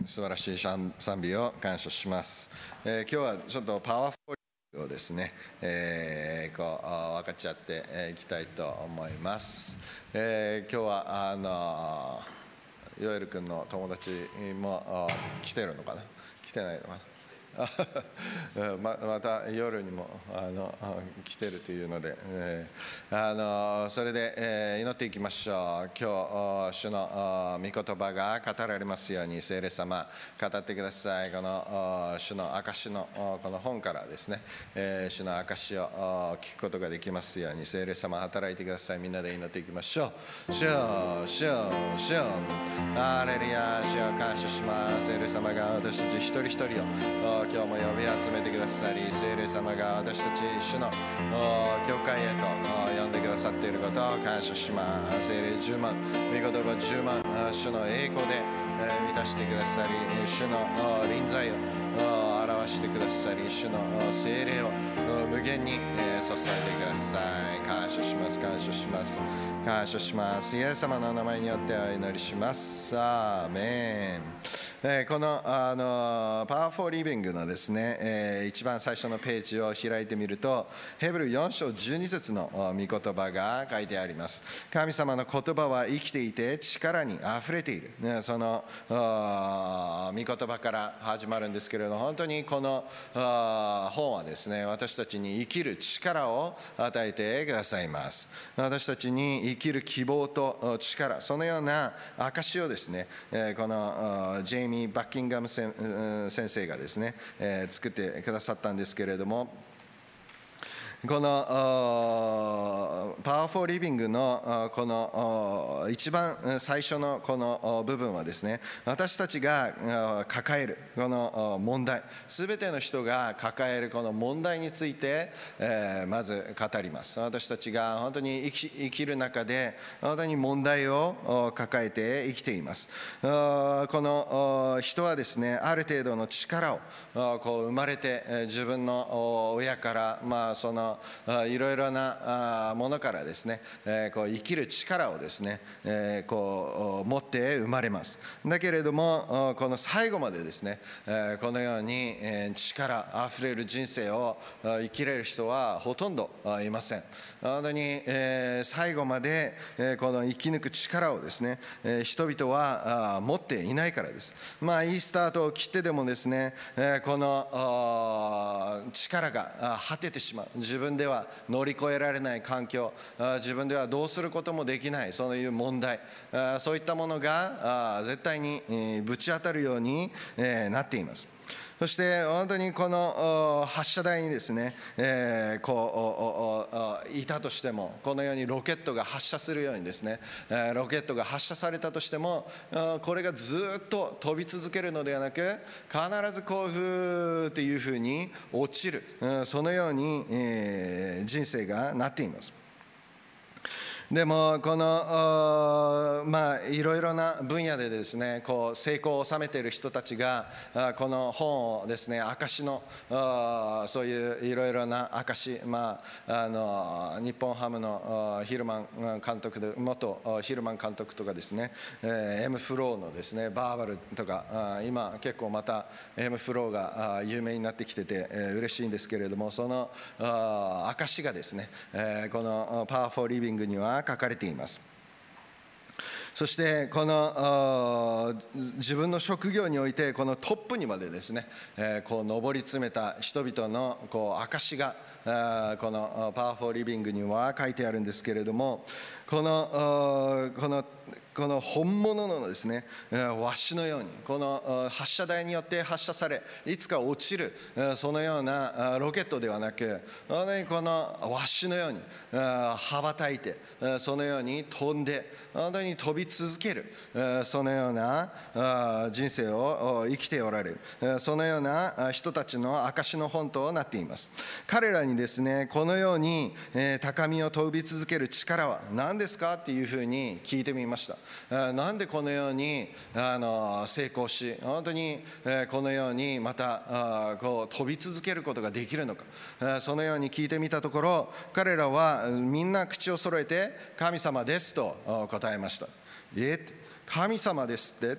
素晴らしい賛美を感謝します。今日はちょっとパワフルをですね、分かち合っていきたいと思います。今日はヨエル君の友達も来てるのかな、来てないのかなまた夜にも来てるというので、それで、祈っていきましょう。今日主の御言葉が語られますように、聖霊様語ってください。この主の証のこの本からですね、主の証を聞くことができますように、聖霊様働いてください。みんなで祈っていきましょう。主よ、主よ、主よ、ハレルヤ、主よ、感謝します。聖霊様が私たち一人一人を今日も呼び集めてくださり、聖霊様が私たち主の教会へと呼んでくださっていることを感謝します。聖霊10万、御言葉10万、主の栄光で満たしてくださり、主の臨在を表してくださり、主の聖霊を無限に注いでください。感謝します、感謝します、感謝します。イエス様の名前によってお祈りします。アーメン。このパワーフォーリビングのですね、一番最初のページを開いてみると、ヘブル4章12節の御言葉が書いてあります。神様の言葉は生きていて力にあふれている、その御言葉から始まるんですけれど、本当にこの本はですね、私たちに生きる力を与えてくださいます。私たちに生きる希望と力、そのような証をですね、このジェイミー・バッキンガム先生がですね、作ってくださったんですけれども、このパワーフォーリビングのこの一番最初のこの部分はですね、私たちが抱えるこの問題、すべての人が抱えるこの問題についてまず語ります。私たちが本当に生きる中で本当に問題を抱えて生きています。この人はですね、ある程度の力をこう生まれて自分の親からそのいろいろなものからですね、こう生きる力をですね、こう持って生まれます。だけれどもこの最後までですね、このように力あふれる人生を生きれる人はほとんどいません。本当に最後までこの生き抜く力をですね、人々は持っていないからです。いいスタートを切ってでもですね、この力が果ててしまう、自分では乗り越えられない環境、自分ではどうすることもできない、そういう問題、そういったものが絶対にぶち当たるようになっています。そして本当にこの発射台にですね、いたとしても、このようにロケットが発射するようにですね、ロケットが発射されたとしても、これがずっと飛び続けるのではなく、必ずこういうというふうに落ちる、そのように人生がなっています。でもこのいろいろな分野でですね、こう成功を収めている人たちがこの本をですね、証のそういういろいろな証、日本ハムのヒルマン監督で、元ヒルマン監督とかですね、Mフローのですねバーバルとか、今結構また Mフローが有名になってきてて嬉しいんですけれども、その証がですね、このパワフォーリビングには書かれています。そしてこの自分の職業においてこのトップにまでですね、こう上り詰めた人々のこう証がこのパワフォーリビングには書いてあるんですけれども、この本物のですね、ワシのように、この発射台によって発射されいつか落ちるそのようなロケットではなく、本当にこのワシのように羽ばたいて、そのように飛んで本当に飛び続ける、そのような人生を生きておられる、そのような人たちの証の本となっています。彼らにですね、このように高みを飛び続ける力は何ですかっていうふうに聞いてみました。なんでこのように成功し、本当にこのようにまたこう飛び続けることができるのか、そのように聞いてみたところ、彼らはみんな口を揃えて神様ですと答えました。神様ですって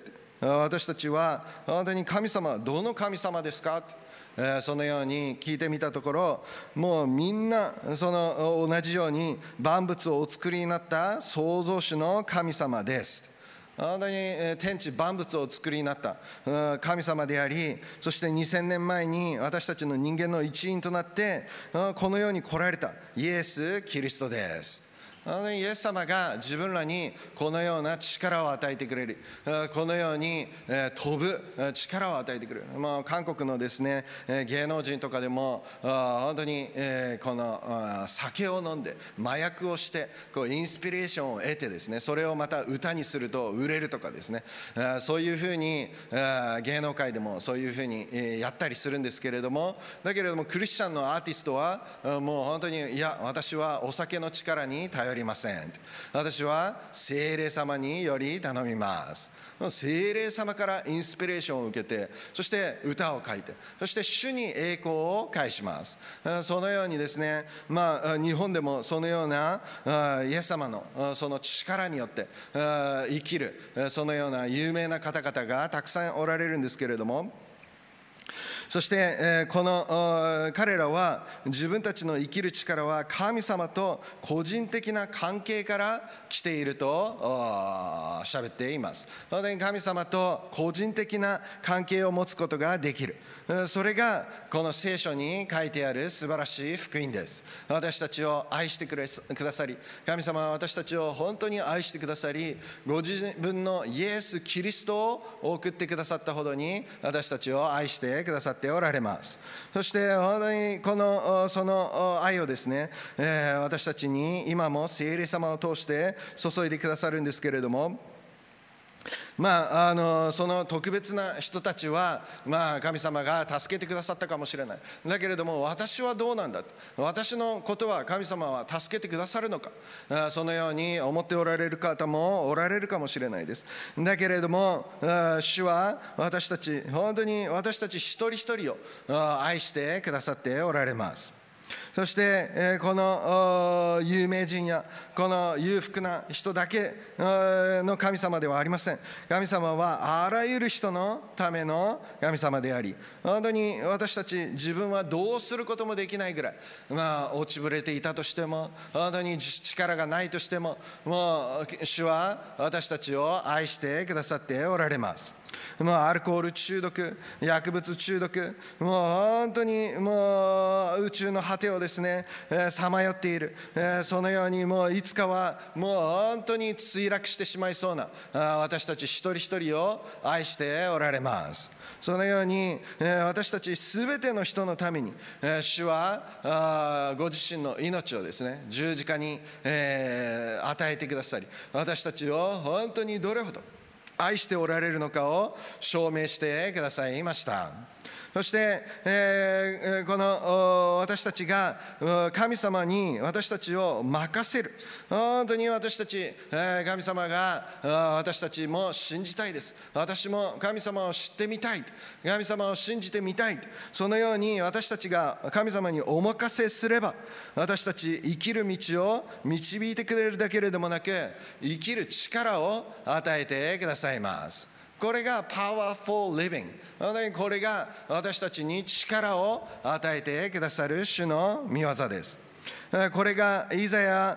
私たちは本当に神様はどの神様ですか、そのように聞いてみたところ、もうみんなその同じように万物をお作りになった創造主の神様です。本当に天地万物をお作りになった神様であり、そして2000年前に私たちの人間の一員となってこの世に来られたイエス・キリストです。イエス様が自分らにこのような力を与えてくれる、このように飛ぶ力を与えてくれる。韓国のですね芸能人とかでも本当にこの酒を飲んで麻薬をしてインスピレーションを得てですね、それをまた歌にすると売れるとかですね、そういうふうに芸能界でもそういうふうにやったりするんですけれども、だけれどもクリスチャンのアーティストはもう本当に、いや私はお酒の力に頼りません、私は聖霊様により頼みます。聖霊様からインスピレーションを受けて、そして歌を書いて、そして主に栄光を返します。そのようにですね、日本でもそのようなイエス様のその力によって生きるそのような有名な方々がたくさんおられるんですけれども、そしてこの彼らは自分たちの生きる力は神様と個人的な関係から来ていると喋っています。神様と個人的な関係を持つことができる、それがこの聖書に書いてある素晴らしい福音です。私たちを愛してくださり、神様は私たちを本当に愛してくださり、ご自分のイエス・キリストを送ってくださったほどに私たちを愛してくださっておられます。そして本当にその愛をですね、私たちに今も聖霊様を通して注いでくださるんですけれども、その特別な人たちは、神様が助けてくださったかもしれない。だけれども私はどうなんだ、私のことは神様は助けてくださるのか、そのように思っておられる方もおられるかもしれないです。だけれども主は私たち、本当に私たち一人一人を愛してくださっておられます。そしてこの有名人やこの裕福な人だけの神様ではありません。神様はあらゆる人のための神様であり、本当に私たち自分はどうすることもできないぐらい、落ちぶれていたとしても、本当に力がないとしても、もう主は私たちを愛してくださっておられます。アルコール中毒、薬物中毒、もう本当にもう宇宙の果てをですねさまよっている、そのようにもういつかはもう本当に墜落してしまいそうな私たち一人一人を愛しておられます。そのように私たちすべての人のために主はご自身の命をですね十字架に与えてくださり、私たちを本当にどれほど愛しておられるのかを証明してくださいました。そして、この私たちが神様に私たちを任せる、本当に私たち神様が私たちも信じたいです、私も神様を知ってみたい、神様を信じてみたい、そのように私たちが神様にお任せすれば、私たち生きる道を導いてくれるだけでもなく、生きる力を与えてくださいます。これが Powerful Living、 これが私たちに力を与えてくださる主の御業です。これがイザヤ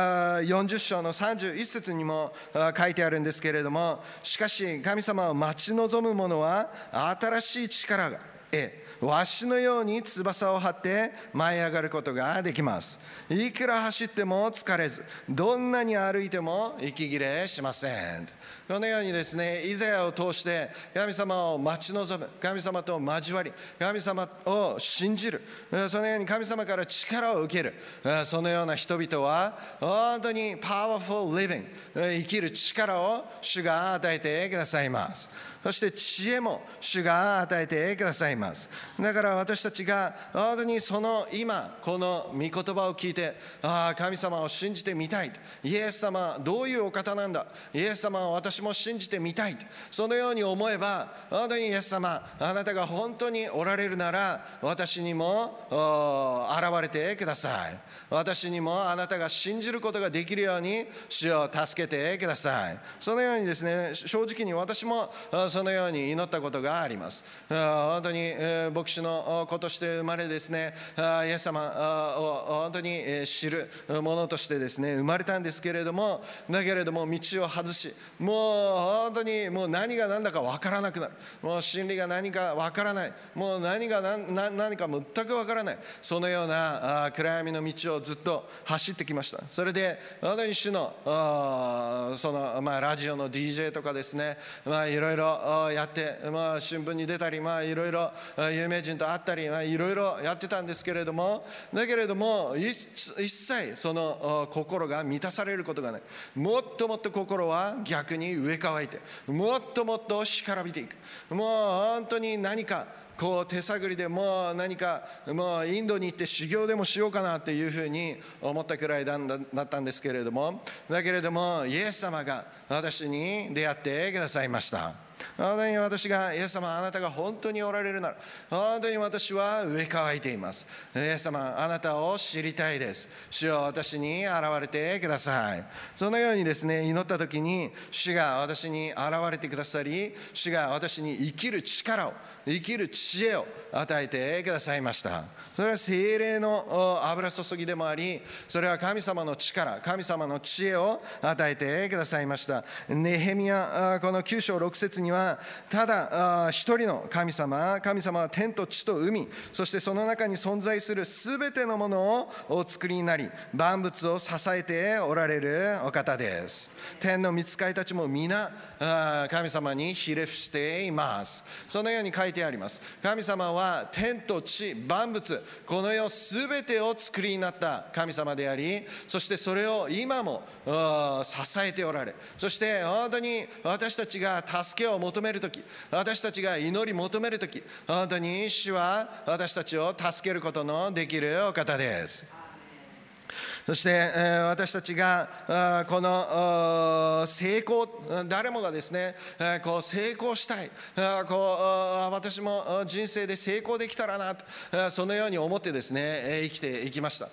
40章の31節にも書いてあるんですけれども、しかし神様を待ち望む者は新しい力がわしのように翼を張って舞い上がることができます。いくら走っても疲れず、どんなに歩いても息切れしません。このようにですね、イザヤを通して神様を待ち望む、神様と交わり、神様を信じる、そのように神様から力を受ける、そのような人々は本当に Powerful Living、 生きる力を主が与えてくださいます。そして知恵も主が与えてくださいます。だから私たちが本当にその今この御言葉を聞いて、神様を信じてみたい、イエス様どういうお方なんだ、イエス様を私も信じてみたい、そのように思えば、本当にイエス様あなたが本当におられるなら私にも現れてください、私にもあなたが信じることができるように主を助けてください。そのようにですね、正直に私もそそのように祈ったことがあります。本当に牧師の子として生まれですね、イエス様を本当に知る者としてですね生まれたんですけれども、だけれども道を外し、もう本当にもう何が何だか分からなくなる、もう真理が何か分からない、もう何が何か全く分からない、そのような暗闇の道をずっと走ってきました。それで本当に主のそのラジオの DJ とかですね、いろいろやって、新聞に出たり、いろいろ有名人と会ったり、いろいろやってたんですけれども、だけれども一切その心が満たされることがない。もっともっと心は逆に植え替えて、もっともっと干からびていく。もう本当に何かこう手探りでもう何かもうインドに行って修行でもしようかなっていうふうに思ったくらいだったんですけれども、だけれどもイエス様が私に出会ってくださいました。本当に私がイエス様、あなたが本当におられるなら本当に私は植え替えています。イエス様、あなたを知りたいです。主よ、私に現れてください。そのようにですね祈った時に主が私に現れてくださり、主が私に生きる力を、生きる知恵を与えてくださいました。それは聖霊の油注ぎでもあり、それは神様の力、神様の知恵を与えてくださいました。ネヘミヤこの9章6節には、ただ一人の神様は天と地と海、そしてその中に存在するすべてのものをお作りになり、万物を支えておられるお方です。天の御使いたちも皆神様にひれ伏しています。そのように書いてあります。神様は天と地、万物、この世すべてを作りになった神様であり、そしてそれを今も支えておられ、そして本当に私たちが助けを求めるとき、私たちが祈り求めるとき、本当に主は私たちを助けることのできるお方です。そして私たちがこの成功、誰もがですねこう成功したい、私も人生で成功できたらなと、そのように思ってですね生きていきました。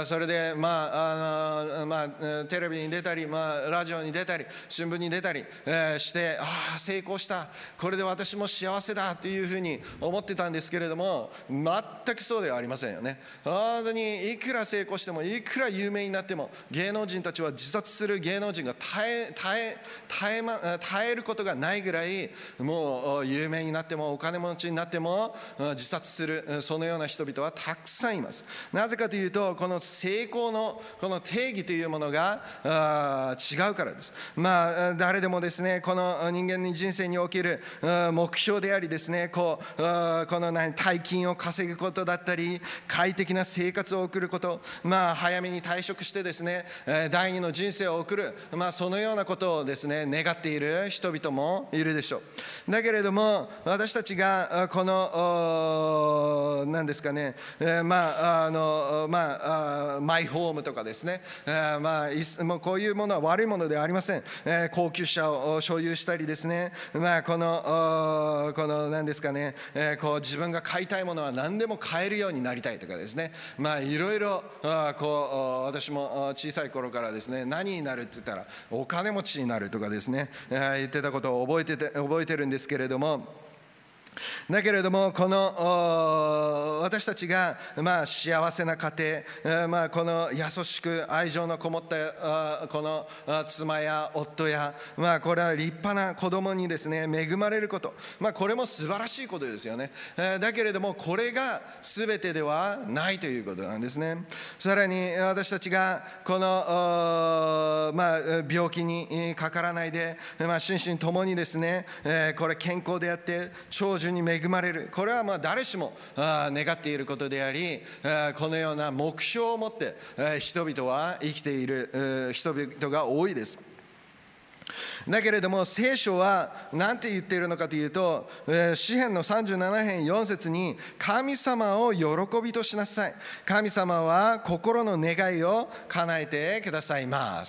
それでテレビに出たり、ラジオに出たり、新聞に出たりして、成功した、これで私も幸せだというふうに思ってたんですけれども、全くそうではありませんよね。本当にいくら成功しても、いくら有名になっても、芸能人たちは自殺する芸能人が耐えることがないぐらい、もう有名になってもお金持ちになっても自殺する、そのような人々はたくさんいます。なぜかというと、この成功のこの定義というものが違うからです。誰でもですねこの人間に人生における目標でありですね、この大金を稼ぐことだったり、快適な生活を送ること、早めに退職してですね第二の人生を送る、そのようなことをですね願っている人々もいるでしょう。だけれども私たちがこの何ですかね、マイホームとかですね、もうこういうものは悪いものではありません。高級車を所有したりですね、この何ですかね、こう自分が買いたいものは何でも買えるようになりたいとかですね、いろいろ私も小さい頃からですね、何になるって言ったらお金持ちになるとかですね言ってたことを覚えてるんですけれども、だけれどもこの私たちが幸せな家庭、この優しく愛情のこもったこの妻や夫や、これは立派な子供にですね恵まれること、これも素晴らしいことですよね。だけれどもこれが全てではないということなんですね。さらに私たちがこの病気にかからないで心身ともにですねこれ健康であって長寿に恵まれる、これは誰しも願っていることであり、このような目標を持って人々は生きている人々が多いです。だけれども聖書は何て言っているのかというと、詩編の37編4節に神様を喜びとしなさい、神様は心の願いを叶えてくださいます。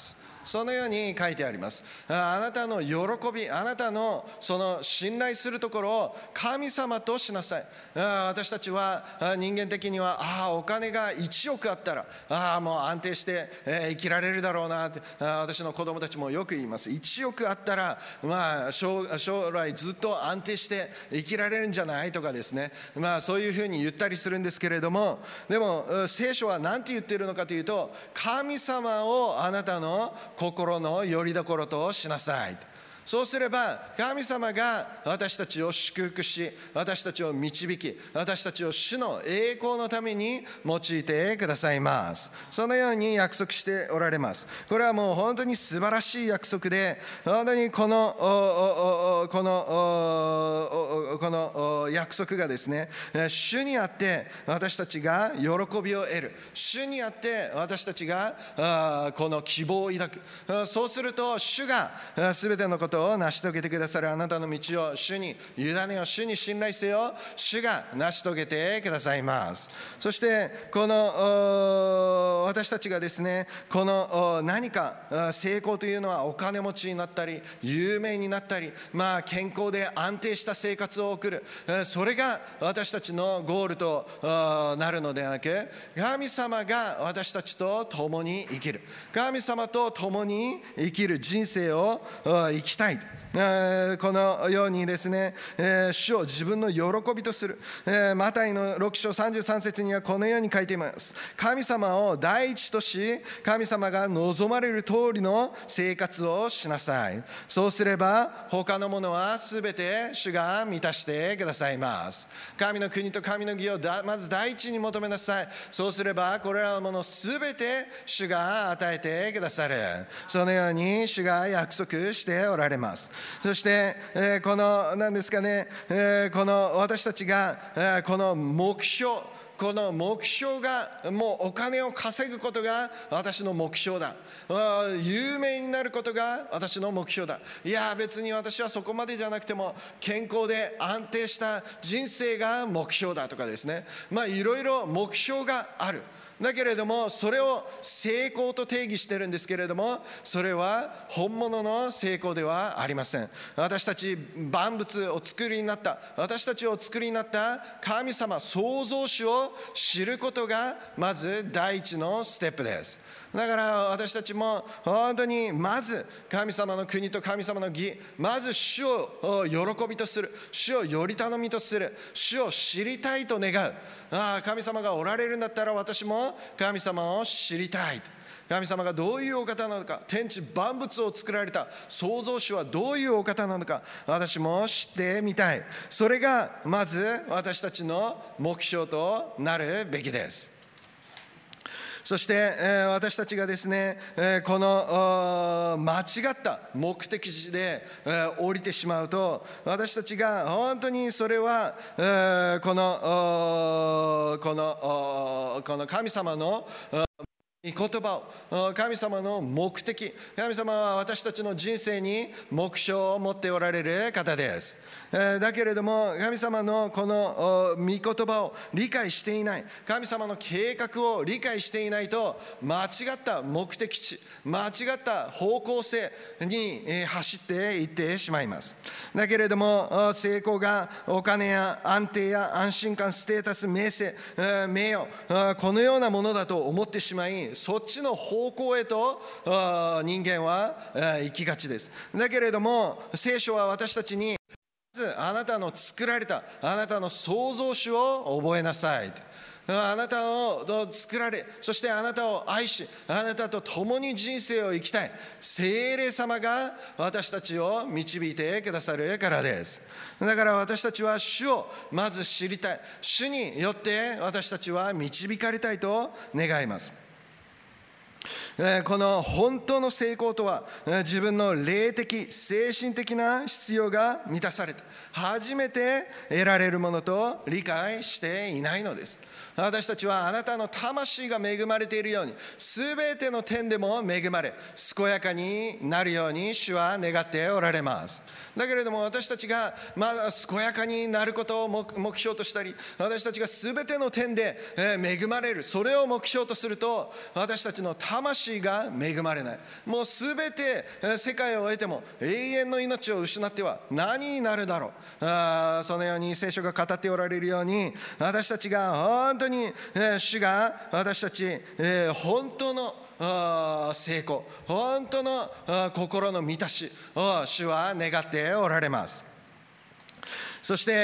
そのように書いてあります。あなたの喜び、あなたのその信頼するところを神様としなさい。私たちは人間的にはお金が1億あったらもう安定して生きられるだろうなって、私の子供たちもよく言います。1億あったら将来ずっと安定して生きられるんじゃないとかですね、そういうふうに言ったりするんですけれども、でも聖書は何て言っているのかというと、神様をあなたの心の拠り所としなさい。そうすれば神様が私たちを祝福し、私たちを導き、私たちを主の栄光のために用いてくださいます。そのように約束しておられます。これはもう本当に素晴らしい約束で、本当にこの約束がですね、主にあって私たちが喜びを得る、主にあって私たちがこの希望を抱く。そうすると主が全てのことを成し遂げてくださる。あなたの道を主に委ねよ、主に信頼せよ、主が成し遂げてくださいます。そしてこの私たちがですね、この何か成功というのはお金持ちになったり有名になったり、健康で安定した生活を送る、それが私たちのゴールとなるのではなく、神様が私たちと共に生きる、神様と共に生きる人生を生きたい、このようにですね、主を自分の喜びとする。マタイの6章33節にはこのように書いています。神様を第一とし、神様が望まれる通りの生活をしなさい。そうすれば他のものはすべて主が満たしてくださいます。神の国と神の義をまず第一に求めなさい。そうすればこれらのものすべて主が与えてくださる。そのように主が約束しておられます。そして、この何ですかね、この私たちがこの目標がもうお金を稼ぐことが私の目標だ、有名になることが私の目標だ、いや別に私はそこまでじゃなくても健康で安定した人生が目標だとかですね、いろいろ目標がある。だけれどもそれを成功と定義しているんですけれども、それは本物の成功ではありません。私たち万物を作りになった、私たちを作りになった神様創造主を知ることがまず第一のステップです。だから私たちも本当にまず神様の国と神様の義、まず主を喜びとする、主をより頼みとする、主を知りたいと願う。神様がおられるんだったら私も神様を知りたい。神様がどういうお方なのか、天地万物を作られた創造主はどういうお方なのか、私も知ってみたい。それがまず私たちの目標となるべきです。そして、私たちがですね、この間違った目的地で、降りてしまうと、私たちが本当にそれは、この神様の御言葉を、神様の目的、神様は私たちの人生に目標を持っておられる方です。だけれども神様のこの御言葉を理解していない、神様の計画を理解していないと、間違った目的地、間違った方向性に走っていってしまいます。だけれども成功がお金や安定や安心感、ステータス、名声、名誉、このようなものだと思ってしまい、そっちの方向へと人間は行きがちです。だけれども聖書は私たちに、まずあなたの作られたあなたの創造主を覚えなさい。あなたを作られ、そしてあなたを愛し、あなたと共に人生を生きたい聖霊様が私たちを導いてくださるからです。だから私たちは主をまず知りたい。主によって私たちは導かれたいと願います。この本当の成功とは、自分の霊的精神的な必要が満たされて初めて得られるものと理解していないのです。私たちはあなたの魂が恵まれているように、すべての点でも恵まれ健やかになるように主は願っておられます。だけれども私たちがまだ健やかになることを目標としたり、私たちがすべての点で恵まれる、それを目標とすると、私たちの魂魂が恵まれない。もうすべて世界を得ても永遠の命を失っては何になるだろう。そのように聖書が語っておられるように、私たちが本当に主が私たち本当の成功、本当の心の満たしを主は願っておられます。そして、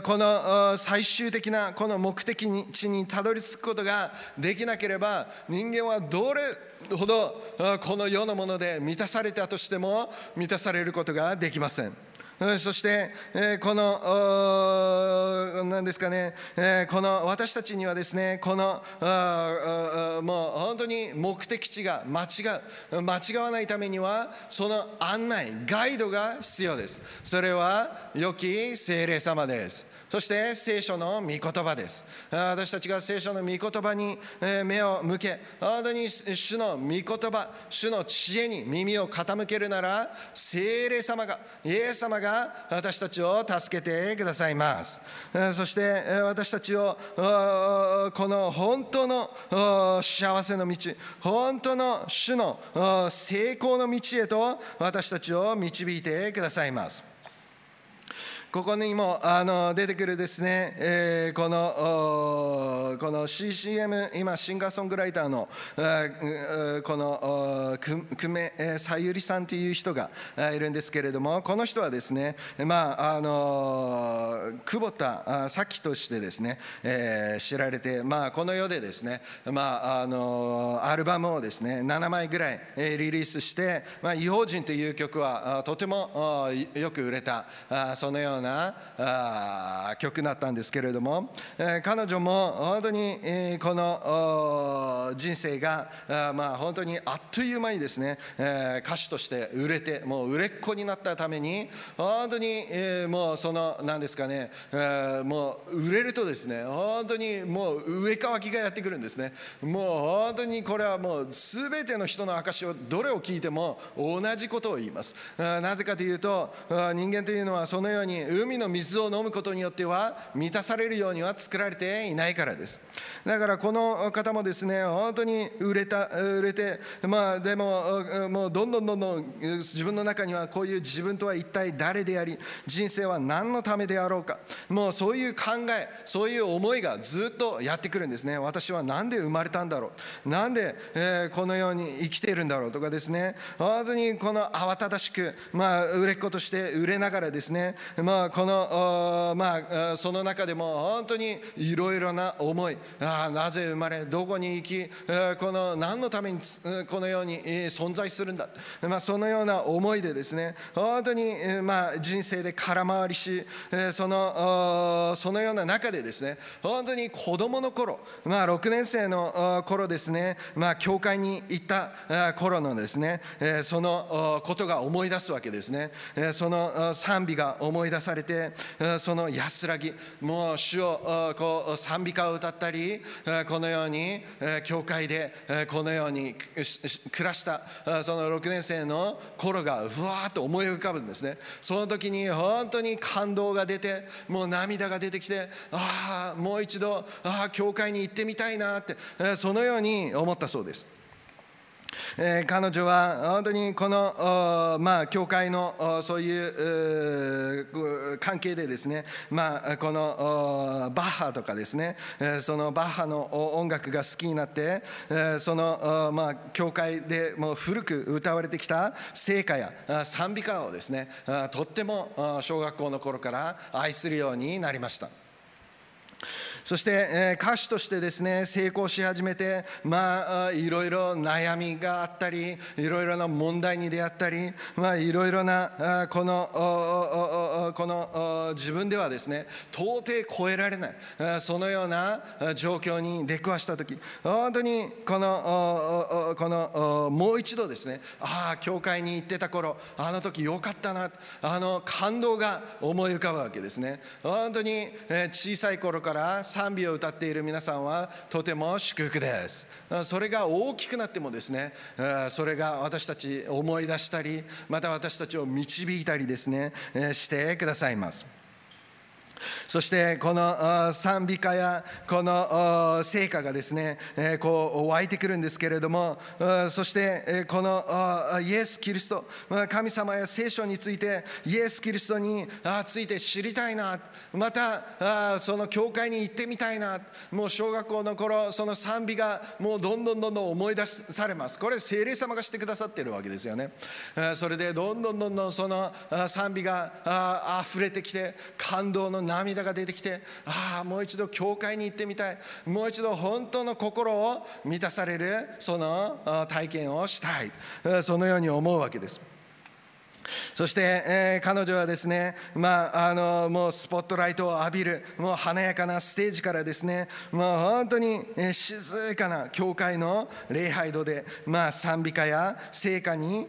この最終的なこの目的地にたどり着くことができなければ、人間はどれほどこの世のもので満たされたとしても満たされることができません。そして、この何ですかね、この私たちにはですね、このもう本当に目的地が間違わないためには、その案内、ガイドが必要です。それは良き聖霊様です。そして聖書の御言葉です。私たちが聖書の御言葉に目を向け、本当に主の御言葉、主の知恵に耳を傾けるなら、聖霊様が、イエス様が私たちを助けてくださいます。そして私たちをこの本当の幸せの道、本当の主の成功の道へと私たちを導いてくださいます。ここにも出てくるですね、この CCM、 今シンガーソングライターのこの久米さゆりさんという人がいるんですけれども、この人はですね、久保田早紀としてですね、知られて、この世でですね、アルバムをですね7枚ぐらいリリースして、異邦人という曲はとてもよく売れた、そのような曲だったんですけれども、彼女も本当にこの人生が本当にあっという間にですね、歌手として売れて、もう売れっ子になったために、本当にもうその何ですかね、もう売れるとですね、本当にもう上かわきがやってくるんですね。もう本当にこれはもう全ての人の証をどれを聞いても同じことを言います。なぜかというと、人間というのはそのように海の水を飲むことによっては満たされるようには作られていないからです。だからこの方もですね、本当に売れて、でももうどんどん自分の中にはこういう自分とは一体誰であり、人生は何のためであろうか、もうそういう考え、そういう思いがずっとやってくるんですね。私は何で生まれたんだろう、なんでこのように生きているんだろうとかですね、本当にこの慌ただしく、売れっ子として売れながらですね、このその中でも本当にいろいろな思い、なぜ生まれ、どこに行き、この何のためにこのように存在するんだ、そのような思いでですね、本当に人生で空回りし、そのような中でですね、本当に子供の頃、6年生の頃ですね、教会に行った頃のですね、そのことが思い出すわけですね。その賛美が思い出されて、その安らぎ、もう主をこう賛美歌を歌ったり、このように教会でこのように暮らしたその6年生の頃がふわーっと思い浮かぶんですね。その時に本当に感動が出て、もう涙が出てきて、もう一度教会に行ってみたいなって、そのように思ったそうです。彼女は本当にこの教会のそういう関係でですね、このバッハとかですね、そのバッハの音楽が好きになって、その教会でもう古く歌われてきた聖歌や賛美歌をですね、とっても小学校の頃から愛するようになりました。そして歌手としてですね成功し始めて、いろいろ悩みがあったり、いろいろな問題に出会ったり、いろいろなこの自分ではですね到底超えられない、そのような状況に出くわした時、本当にこのもう一度ですね、教会に行ってた頃、あの時よかったな、感動が思い浮かぶわけですね。本当に小さい頃から賛美を歌っている皆さんはとても祝福です。それが大きくなってもですね、それが私たち思い出したり、また私たちを導いたりですねしてくださいます。 そしてこの賛美歌やこの聖歌がですね、こう湧いてくるんですけれども、そしてこのイエス・キリスト、神様や聖書についてイエス・キリストについて知りたいな、またその教会に行ってみたいな、もう小学校の頃その賛美がもうどんどん思い出されます。これ聖霊様がしてくださっているわけですよね。それでどんどんその賛美が溢れてきて、感動の涙が出てきて、もう一度教会に行ってみたい、もう一度本当の心を満たされるその体験をしたい、そのように思うわけです。そして、彼女はですね、もうスポットライトを浴びるもう華やかなステージからですね、もう本当に静かな教会の礼拝堂で、賛美歌や聖歌に、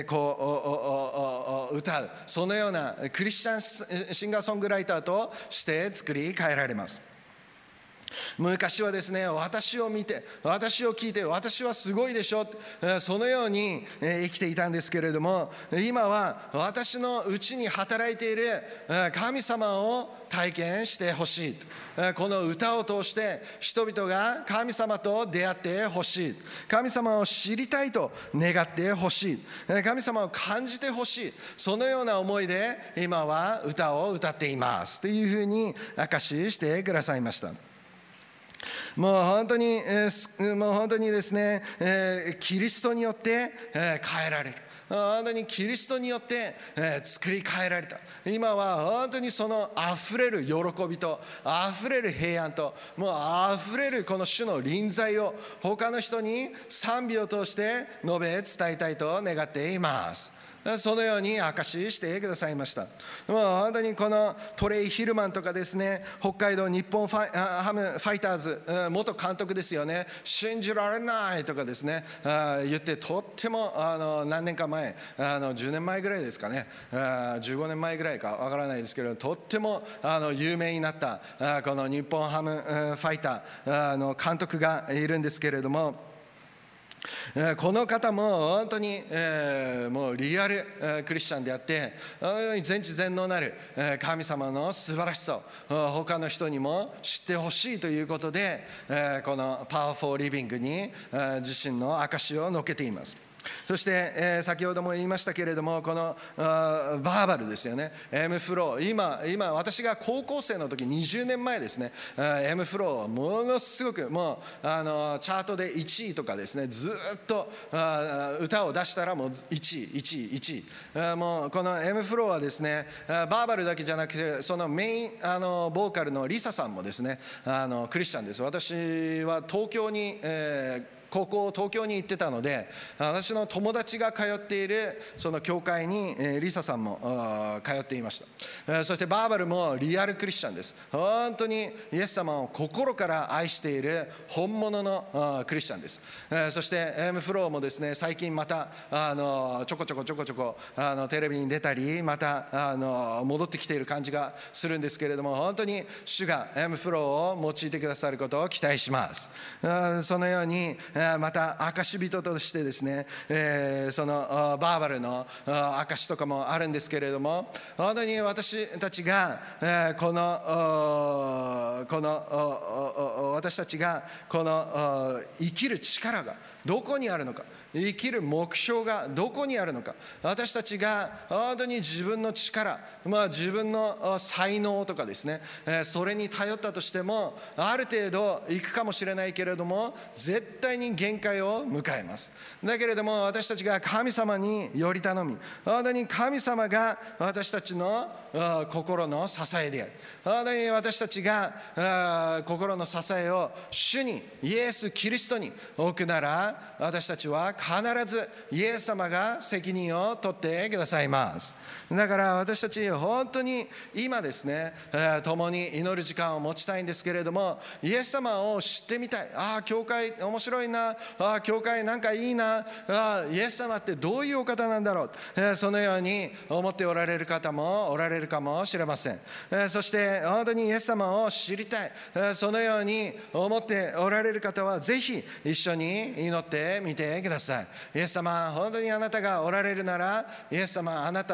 こう歌う、そのようなクリスチャンシンガーソングライターとして作り変えられます。昔はですね、私を見て、私を聞いて、私はすごいでしょ、そのように生きていたんですけれども、今は私のうちに働いている神様を体験してほしい。この歌を通して人々が神様と出会ってほしい。神様を知りたいと願ってほしい。神様を感じてほしい。そのような思いで今は歌を歌っていますというふうに証ししてくださいました。もう本当にですね、キリストによって変えられる。本当にキリストによって作り変えられた。今は本当にそのあふれる喜びとあふれる平安と、もうあふれるこの主の臨在を他の人に賛美を通して述べ伝えたいと願っています。そのように証ししてくださいました。もう本当にこのトレイ・ヒルマンとかですね、北海道日本ハムファイターズ元監督ですよね、信じられないとかですね言って、とっても何年か前、10年前ぐらいですかね、15年前ぐらいかわからないですけど、とっても有名になったこの日本ハムファイターの監督がいるんですけれども、この方も本当にもうリアルクリスチャンであって、全知全能なる神様の素晴らしさを他の人にも知ってほしいということで、このパワーフォーリビングに自身の証を述べています。そして、先ほども言いましたけれども、このバーバルですよね、Mフロー、今私が高校生の時20年前ですね、Mフローはものすごくもうチャートで1位とかですね、ずっと歌を出したらもう1位、もうこの Mフローはですね、バーバルだけじゃなくて、そのメインボーカルのリサさんもですねクリスチャンです。私は東京に、高校東京に行ってたので、私の友達が通っているその教会にリサさんも通っていました。そしてバーバルもリアルクリスチャンです。本当にイエス様を心から愛している本物のクリスチャンです。そして M フローもですね、最近またちょこちょこテレビに出たり、また戻ってきている感じがするんですけれども、本当に主が M フローを用いてくださることを期待します。そのようにまた証人としてですね、そのバーバルの証とかもあるんですけれども、本当に私たちが私たちがこの生きる力がどこにあるのか、生きる目標がどこにあるのか、私たちが本当に自分の力、自分の才能とかですね、それに頼ったとしてもある程度いくかもしれないけれども、絶対に限界を迎えます。だけれども私たちが神様により頼み、本当に神様が私たちの心の支えである。本当に私たちが心の支えを主にイエス・キリストに置くなら、私たちは必ずイエス様が責任を取ってくださいます。だから私たち本当に今ですね、共に祈る時間を持ちたいんですけれども、イエス様を知ってみたい。教会面白いな、教会なんかいいな、イエス様ってどういうお方なんだろう、そのように思っておられる方もおられるかもしれません。そして本当にイエス様を知りたい、そのように思っておられる方はぜひ一緒に祈ってみてください。イエス様、本当にあなたがおられるなら、イエス様あなたを知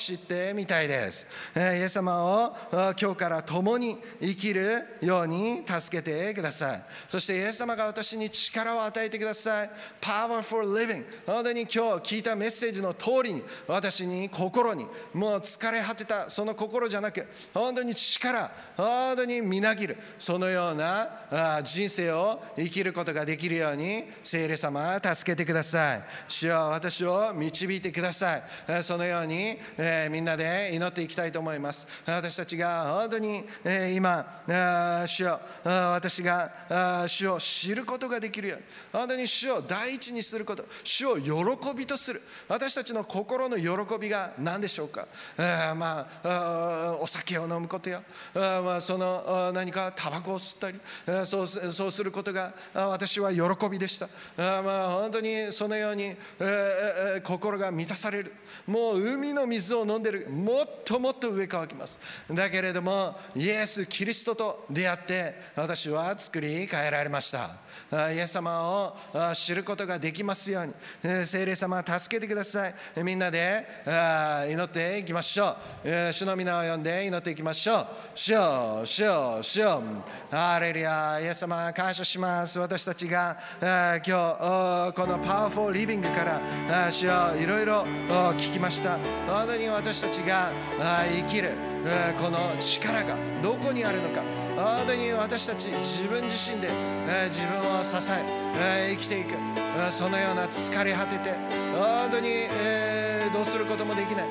知ってみたいです。イエス様を今日から共に生きるように助けてください。そしてイエス様が私に力を与えてください。 Power for living。 本当に今日聞いたメッセージの通りに、私に心にもう疲れ果てたその心じゃなく、本当に力、本当にみなぎるそのような人生を生きることができるように、聖霊様助けてください。主よ、私を導いてください。そのようにみんなで祈っていきたいと思います。私たちが本当に今、主よ、私が主を知ることができるように、本当に主を第一にすること、主を喜びとする、私たちの心の喜びが何でしょうか。お酒を飲むことや、その何かタバコを吸ったり、そうすることが私は喜びでした。本当にそのように心が満たされる。もう海の水を飲んでる、もっともっと上乾きます。だけれどもイエス・キリストと出会って私は作り変えられました。イエス様を知ることができますように、聖霊様助けてください。みんなで祈っていきましょう。主の皆を呼んで祈っていきましょう。主よ、主よ、主よ、ハレルヤ。イエス様感謝します。私たちが今日このパワフルリビングから主よ、いろいろ聞きました。本当に私たちが生きるこの力がどこにあるのか、本当に私たち自分自身で自分を支え生きていく、そのような疲れ果てて本当にどうすることもできない、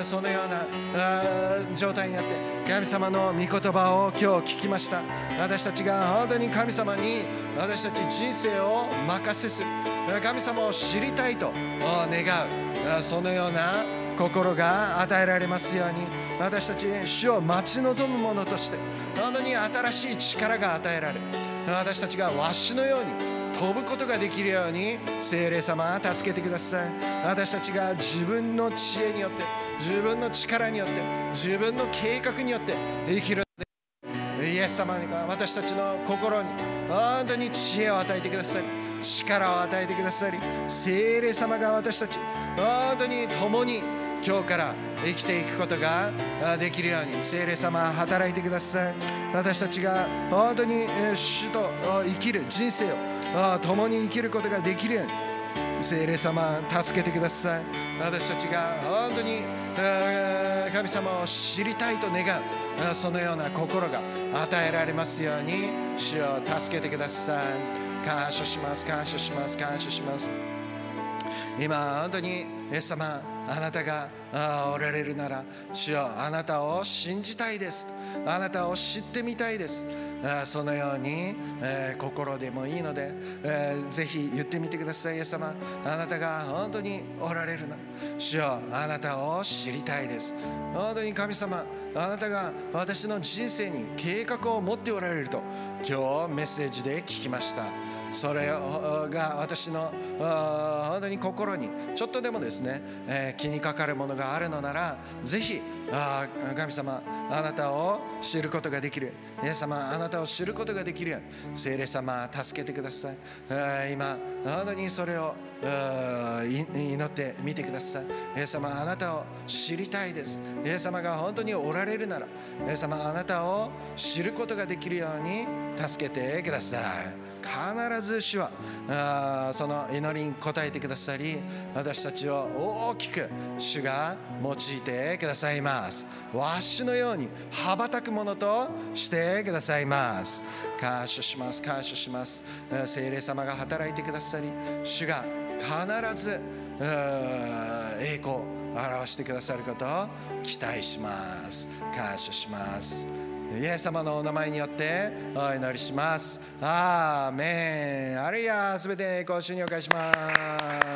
そのような状態になって、神様の御言葉を今日聞きました。私たちが本当に神様に私たち人生を任せする、神様を知りたいと願う、そのような心が与えられますように、私たち主を待ち望む者として本当に新しい力が与えられ、私たちがワシのように飛ぶことができるように聖霊様助けてください。私たちが自分の知恵によって、自分の力によって、自分の計画によって生きるので、イエス様が私たちの心に本当に知恵を与えてくださり、力を与えてくださり、聖霊様が私たち本当に共に今日から生きていくことができるように聖霊様働いてください。私たちが本当に主と生きる人生を共に生きることができるように聖霊様助けてください。私たちが本当に神様を知りたいと願う、そのような心が与えられますように主を助けてください。感謝します、感謝します、感謝します。今本当にイエス様、あなたがおられるなら主よ、あなたを信じたいです、あなたを知ってみたいです、そのように心でもいいのでぜひ言ってみてください。イエス様、あなたが本当におられるなら主よ、あなたを知りたいです。本当に神様、あなたが私の人生に計画を持っておられると今日メッセージで聞きました。それが私の本当に心にちょっとでもですね、気にかかるものがあるのなら、ぜひ神様、あなたを知ることができる、イエス様、あなたを知ることができるように聖霊様助けてください。今本当にそれを祈ってみてください。イエス様、あなたを知りたいです。イエス様が本当におられるなら、イエス様、あなたを知ることができるように助けてください。必ず主はその祈りに応えてくださり、私たちを大きく主が用いてくださいます。わしのように羽ばたくものとしてくださいます。感謝します、感謝します。聖霊様が働いてくださり、主が必ず栄光を表してくださることを期待します。感謝します。イエス様のお名前によってお祈りします。アーメン。あるいはすべてご主にお返しします。